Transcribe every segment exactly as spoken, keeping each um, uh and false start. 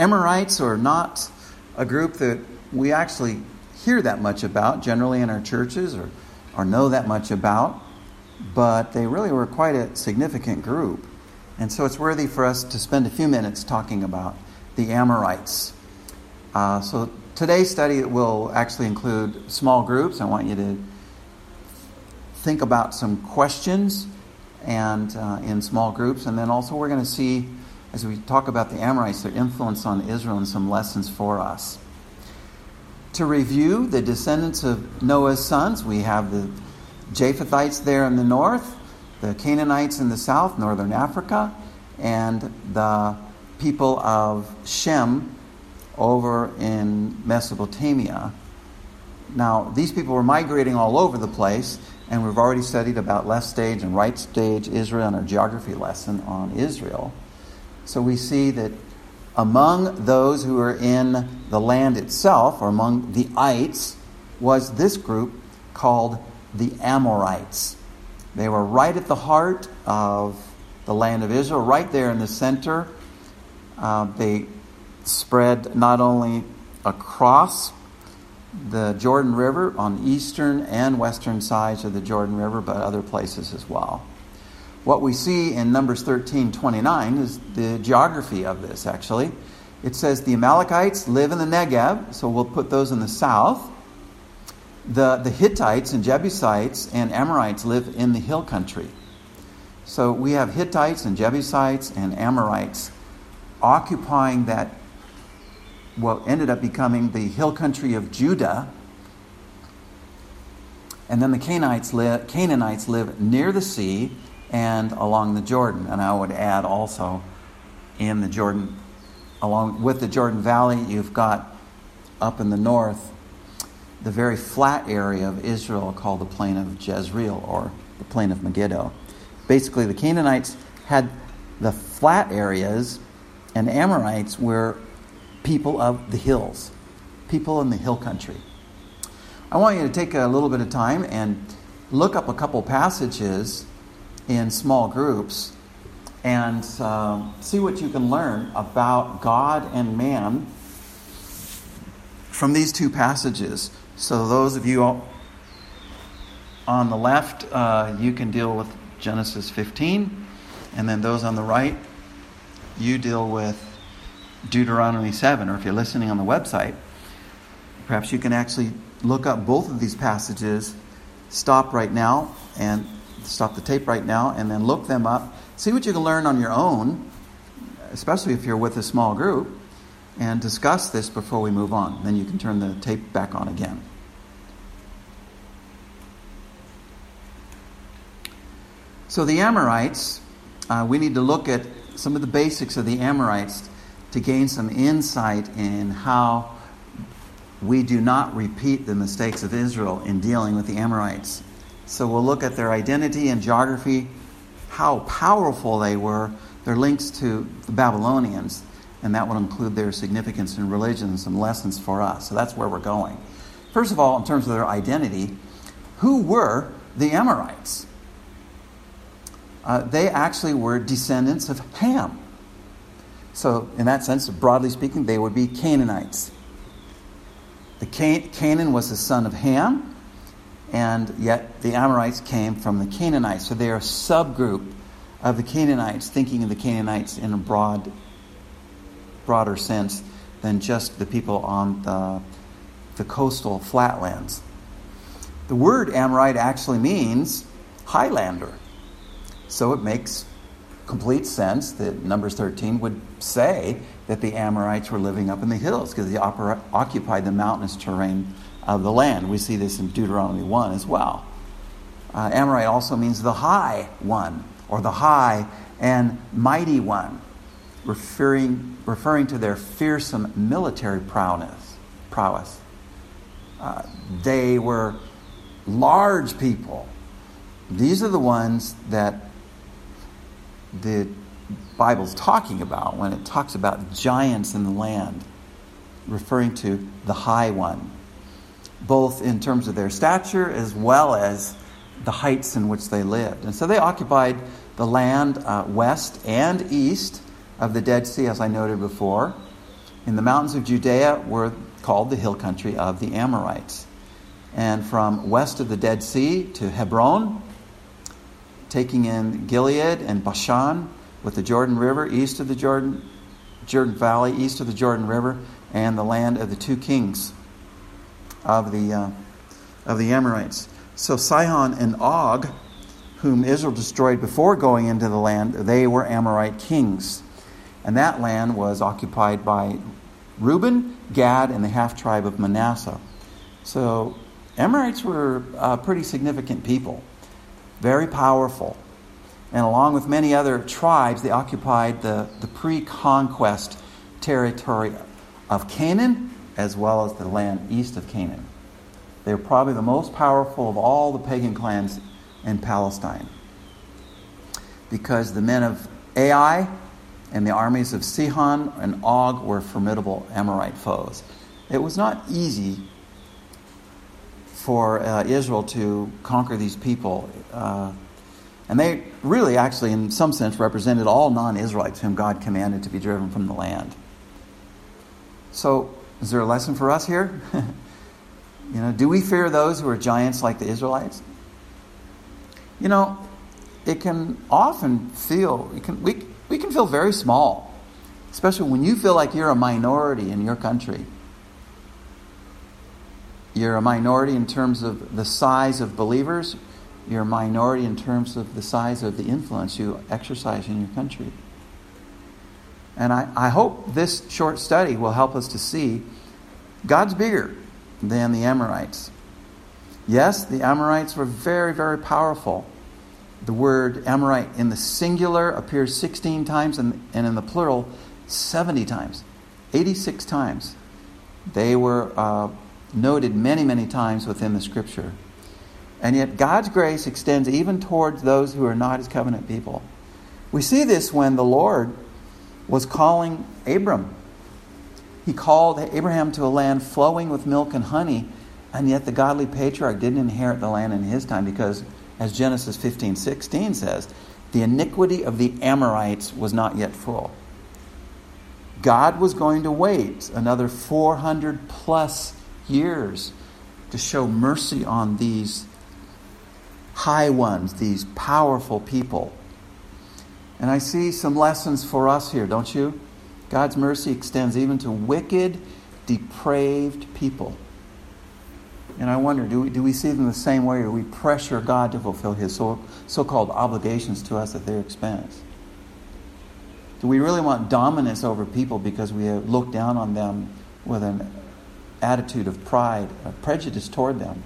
Amorites are not a group that we actually hear that much about generally in our churches or, or know that much about, but they really were quite a significant group. And so it's worthy for us to spend a few minutes talking about the Amorites. Uh, so today's study will actually include small groups. I want you to think about some questions and uh, in small groups. And then also we're going to see, as we talk about the Amorites, their influence on Israel and some lessons for us. To review, the descendants of Noah's sons, we have the Japhethites there in the north, the Canaanites in the south, northern Africa, and the people of Shem over in Mesopotamia. Now, these people were migrating all over the place, and we've already studied about left stage and right stage Israel in our geography lesson on Israel. So we see that among those who were in the land itself, or among the ites, was this group called the Amorites. They were right at the heart of the land of Israel, right there in the center. Uh, they spread not only across the Jordan River on eastern and western sides of the Jordan River, but other places as well. What we see in Numbers thirteen twenty-nine is the geography of this, actually. It says the Amalekites live in the Negev, so we'll put those in the south. The, the Hittites and Jebusites and Amorites live in the hill country. So we have Hittites and Jebusites and Amorites occupying that, what ended up becoming the hill country of Judah. And then the Canaanites live, Canaanites live near the sea and along the Jordan. And I would add also in the Jordan, along with the Jordan Valley, you've got up in the north the very flat area of Israel called the plain of Jezreel, or the plain of Megiddo. Basically, the Canaanites had the flat areas, and Amorites were people of the hills, people in the hill country. I want you to take a little bit of time and look up a couple passages in small groups and uh, see what you can learn about God and man from these two passages. So those of you on the left, uh, you can deal with Genesis fifteen, and then those on the right, you deal with Deuteronomy seven. Or if you're listening on the website, perhaps you can actually look up both of these passages, stop right now, and stop the tape right now, and then look them up. See what you can learn on your own, especially if you're with a small group, and discuss this before we move on. Then you can turn the tape back on again. So the Amorites, uh, we need to look at some of the basics of the Amorites to gain some insight in how we do not repeat the mistakes of Israel in dealing with the Amorites. So we'll look at their identity and geography, how powerful they were, their links to the Babylonians, and that will include their significance in religion and some lessons for us. So that's where we're going. First of all, in terms of their identity, who were the Amorites? Uh, they actually were descendants of Ham. So in that sense, broadly speaking, they would be Canaanites. The Can- Canaan was the son of Ham, and yet the Amorites came from the Canaanites. So they are a subgroup of the Canaanites, thinking of the Canaanites in a broad, broader sense than just the people on the, the coastal flatlands. The word Amorite actually means Highlander. So it makes complete sense that Numbers thirteen would say that the Amorites were living up in the hills because they oper- occupied the mountainous terrain of the land. We see this in Deuteronomy one as well. Uh, Amorite also means the high one, or the high and mighty one, referring referring to their fearsome military prowess. prowess. Uh, they were large people. These are the ones that the Bible's talking about when it talks about giants in the land, referring to the high one, both in terms of their stature as well as the heights in which they lived. And so they occupied the land uh, west and east of the Dead Sea, as I noted before. in the mountains of Judea were called the hill country of the Amorites. And from west of the Dead Sea to Hebron, taking in Gilead and Bashan with the Jordan River, east of the Jordan, Jordan Valley, east of the Jordan River, and the land of the two kings of the uh, of the Amorites. So Sihon and Og, whom Israel destroyed before going into the land, they were Amorite kings. And that land was occupied by Reuben, Gad, and the half-tribe of Manasseh. So Amorites were a pretty significant people, very powerful. And along with many other tribes, they occupied the, the pre-conquest territory of Canaan, as well as the land east of Canaan. They were probably the most powerful of all the pagan clans in Palestine, because the men of Ai and the armies of Sihon and Og were formidable Amorite foes. It was not easy for uh, Israel to conquer these people. Uh, and they really actually, in some sense, represented all non-Israelites whom God commanded to be driven from the land. So, is there a lesson for us here? You know, do we fear those who are giants like the Israelites? You know, it can often feel, it can, we, we can feel very small, especially when you feel like you're a minority in your country. You're a minority in terms of the size of believers. You're a minority in terms of the size of the influence you exercise in your country. And I, I hope this short study will help us to see God's bigger than the Amorites. Yes, the Amorites were very, very powerful. The word Amorite in the singular appears sixteen times and, and in the plural seventy times. eighty-six times. They were uh, noted many, many times within the Scripture. And yet God's grace extends even towards those who are not His covenant people. We see this when the Lord was calling Abram. He called Abraham to a land flowing with milk and honey, and yet the godly patriarch didn't inherit the land in his time because, as Genesis fifteen sixteen says, the iniquity of the Amorites was not yet full. God was going to wait another four hundred plus years to show mercy on these high ones, these powerful people. And I see some lessons for us here, don't you? God's mercy extends even to wicked, depraved people. And I wonder, do we, do we see them the same way, or do we pressure God to fulfill His so, so-called obligations to us at their expense? Do we really want dominance over people because we look down on them with an attitude of pride, a prejudice toward them?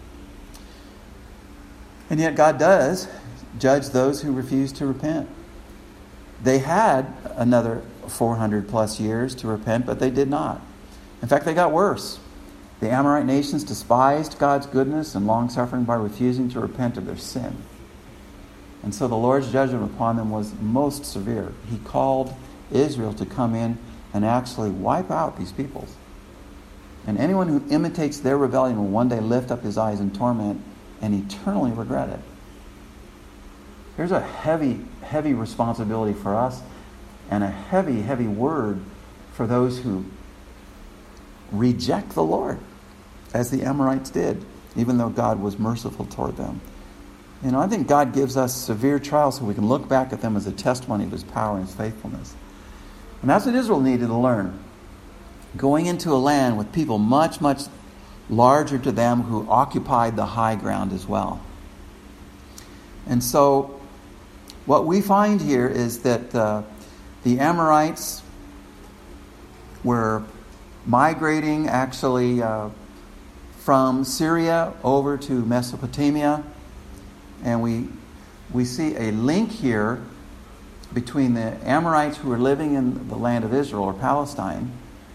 And yet God does judge those who refuse to repent. They had another four hundred plus years to repent, but they did not. In fact, they got worse. The Amorite nations despised God's goodness and long-suffering by refusing to repent of their sin. And so the Lord's judgment upon them was most severe. He called Israel to come in and actually wipe out these peoples. And anyone who imitates their rebellion will one day lift up his eyes in torment and eternally regret it. There's a heavy, heavy responsibility for us, and a heavy, heavy word for those who reject the Lord, as the Amorites did, even though God was merciful toward them. You know, I think God gives us severe trials so we can look back at them as a testimony of His power and His faithfulness. And that's what Israel needed to learn. Going into a land with people much, much larger to them who occupied the high ground as well. And so what we find here is that uh, the Amorites were migrating actually uh, from Syria over to Mesopotamia. And we we see a link here between the Amorites who were living in the land of Israel or Palestine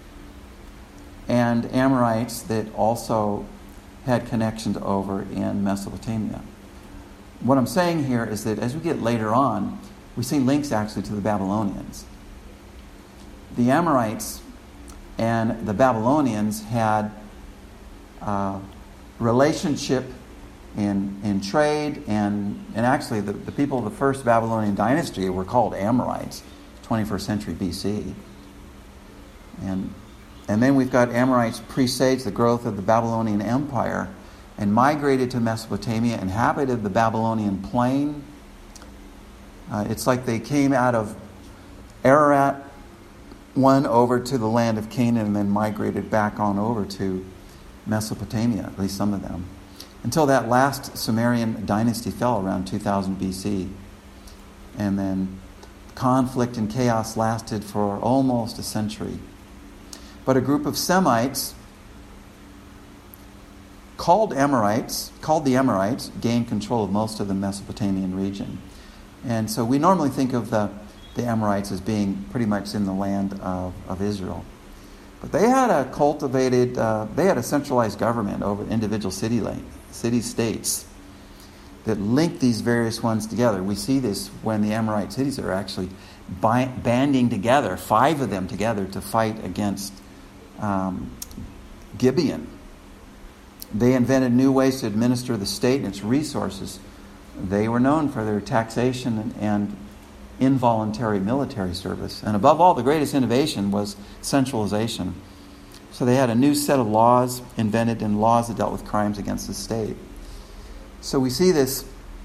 and Amorites that also had connections over in Mesopotamia. What I'm saying here is that as we get later on, we see links actually to the Babylonians. The Amorites and the Babylonians had a relationship in in trade, and, and actually the, the people of the first Babylonian dynasty were called Amorites, twenty-first century B C. And And then we've got Amorites presaged the growth of the Babylonian Empire and migrated to Mesopotamia, inhabited the Babylonian plain. Uh, it's like they came out of Ararat, one over to the land of Canaan, and then migrated back on over to Mesopotamia, at least some of them, until that last Sumerian dynasty fell around two thousand B C. And then conflict and chaos lasted for almost a century. But a group of Semites called Amorites, called the Amorites, gained control of most of the Mesopotamian region. And so we normally think of the, the Amorites as being pretty much in the land of, of Israel. But they had a cultivated, uh, they had a centralized government over individual city city states that linked these various ones together. We see this when the Amorite cities are actually bi- banding together, five of them together, to fight against um, Gibeon. They invented new ways to administer the state and its resources. They were known for their taxation and, and involuntary military service. And above all, the greatest innovation was centralization. So they had a new set of laws invented, and laws that dealt with crimes against the state. So we see this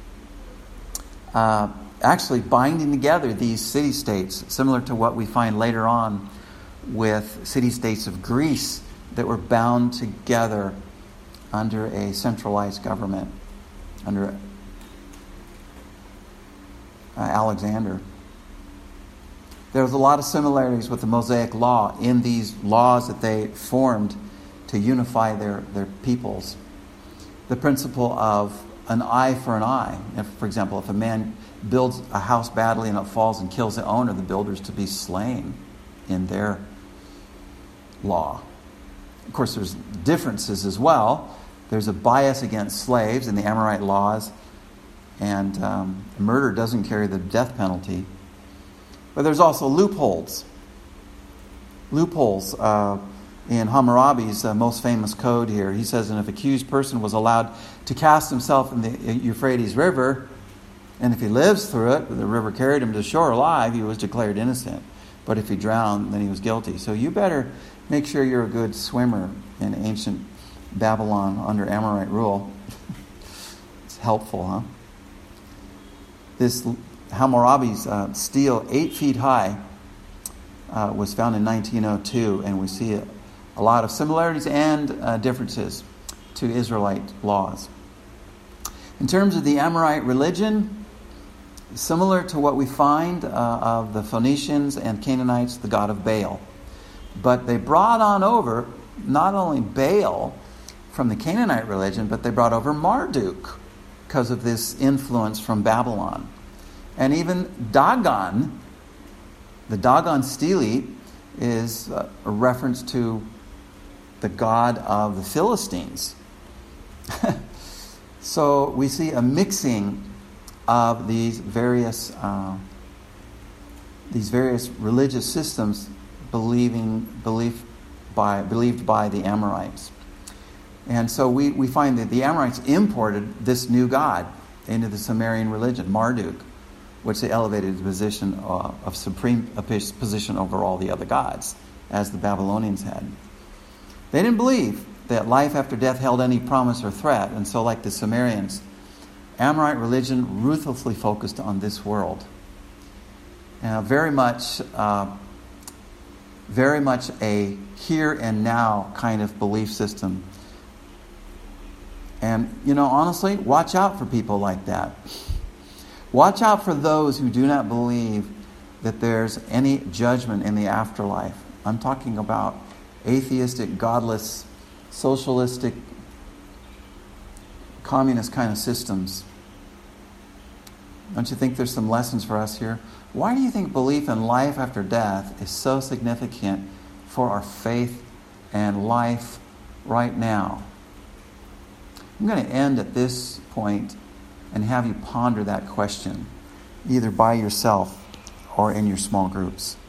uh, actually binding together these city-states, similar to what we find later on with city-states of Greece that were bound together under a centralized government, under uh, Alexander. There's a lot of similarities with the Mosaic Law in these laws that they formed to unify their, their peoples. The principle of an eye for an eye. If, for example, if a man builds a house badly and it falls and kills the owner, the builder is to be slain in their law. Of course, there's differences as well. There's a bias against slaves in the Amorite laws, and um, murder doesn't carry the death penalty. But there's also loopholes. Loopholes uh, in Hammurabi's uh, most famous code here. He says, an if accused person was allowed to cast himself in the Euphrates River, and if he lives through it, the river carried him to shore alive, he was declared innocent. But if he drowned, then he was guilty. So you better make sure you're a good swimmer in ancient Babylon under Amorite rule. It's helpful, huh? This Hammurabi's uh, stele, eight feet high, uh, was found in nineteen oh two, and we see a, a lot of similarities and uh, differences to Israelite laws. In terms of the Amorite religion, similar to what we find uh, of the Phoenicians and Canaanites, the god of Baal. But they brought on over not only Baal from the Canaanite religion, but they brought over Marduk because of this influence from Babylon. And even Dagon, the Dagon stele, is a reference to the god of the Philistines. So we see a mixing of these various uh, these various religious systems believing belief by believed by the Amorites. And so we, we find that the Amorites imported this new god into the Sumerian religion, Marduk, which they elevated to the position uh, of supreme a position over all the other gods, as the Babylonians had. They didn't believe that life after death held any promise or threat, and so like the Sumerians, Amorite religion ruthlessly focused on this world. Uh, very much, uh, very much a here and now kind of belief system. And, you know, honestly, watch out for people like that. Watch out for those who do not believe that there's any judgment in the afterlife. I'm talking about atheistic, godless, socialistic, communist kind of systems. Don't you think there's some lessons for us here? Why do you think belief in life after death is so significant for our faith and life right now? I'm going to end at this point and have you ponder that question, either by yourself or in your small groups.